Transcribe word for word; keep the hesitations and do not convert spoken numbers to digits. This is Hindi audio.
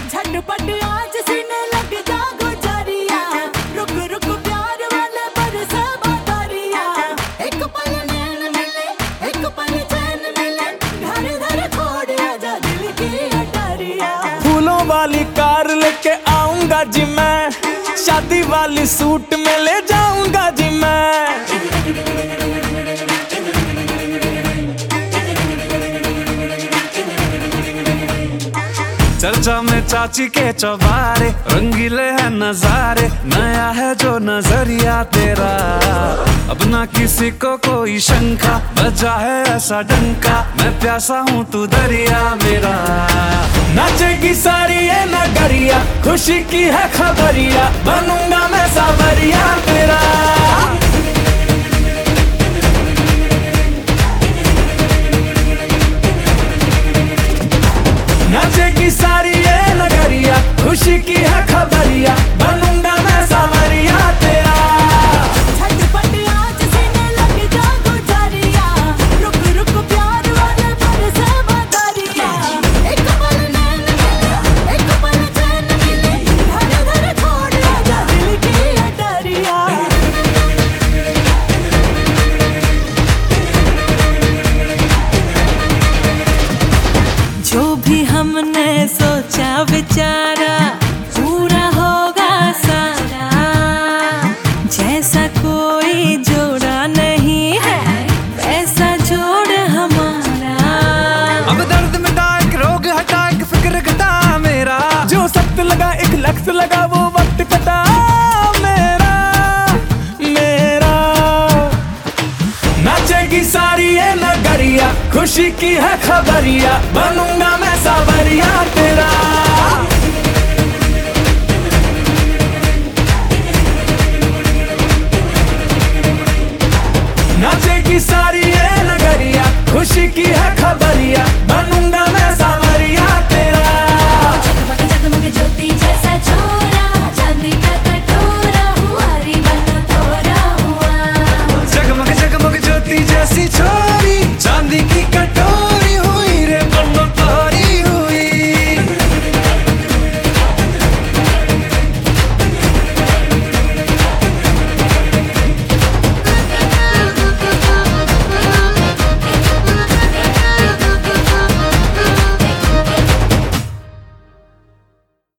झटपट आज सीने लग जा गुजारिया, रुक रुक प्यार वाले बरसे बादरिया। एक पल नैन मिले, एक पल चैन मिले, घर घर छोड़ आजा दिल की अटारिया। फूलों वाली कार लेके आऊंगा जी मैं, शादी वाली सूट में ले जाऊंगा जी मैं। चर्चा में चाची के चौबारे, रंगीले है नजारे, नया है जो नजरिया तेरा। अब ना किसी को कोई शंका, बजा है ऐसा डंका, मैं प्यासा हूँ तू दरिया मेरा। नाचेगी सारी ये नगरिया, खुशी की है खबरिया, बनूंगा मैं सावरिया तेरा। नाचेगी सारी ये नगरिया, खुशी की है खबरिया, बनूंगा मैं सावरिया तेरा। झटपट आज सीने लग जा गुजारिया, रुक रुक प्यार वाले बरसे बादरिया। एक पल नैन मिले, एक पल चैन मिले, घर घर छोड़ आजा दिल की अटारिया। जो भी हमने सोचा विचारा पूरा होगा सारा, जैसा कोई जोड़ा नहीं है वैसा जोड़ हमारा। अब दर्द मिटा एक रोग हटा एक फिक्र घटा मेरा, जो सख्त लगा एक लक्ष्य लगा वो वक्त कटा मेरा मेरा। नाचेगी सारी ये नगरिया, खुशी की है खबरिया, बनूंगा मैं सावरिया तेरा। नाचेगी सारी ये नगरिया, खुशी की है खबरिया, बनूंगा